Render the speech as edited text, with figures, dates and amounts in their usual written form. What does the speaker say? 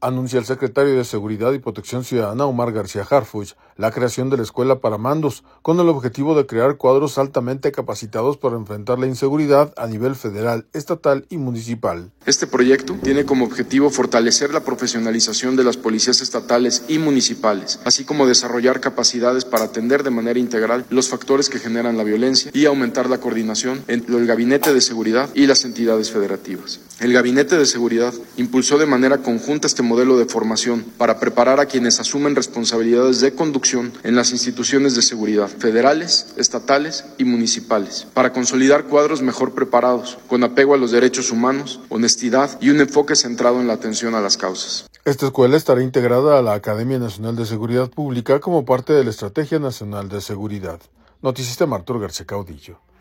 anuncia el secretario de Seguridad y Protección Ciudadana, Omar García Harfuch, la creación de la Escuela para Mandos, con el objetivo de crear cuadros altamente capacitados para enfrentar la inseguridad a nivel federal, estatal y municipal. Este proyecto tiene como objetivo fortalecer la profesionalización de las policías estatales y municipales, así como desarrollar capacidades para atender de manera integral los factores que generan la violencia y aumentar la coordinación entre el Gabinete de Seguridad y las entidades federativas. El Gabinete de Seguridad impulsó de manera conjunta este modelo de formación para preparar a quienes asumen responsabilidades de conducción en las instituciones de seguridad federales, estatales y municipales, para consolidar cuadros mejor preparados, con apego a los derechos humanos, honestidad y un enfoque centrado en la atención a las causas. Esta escuela estará integrada a la Academia Nacional de Seguridad Pública como parte de la Estrategia Nacional de Seguridad. Noticista Arturo García Caudillo.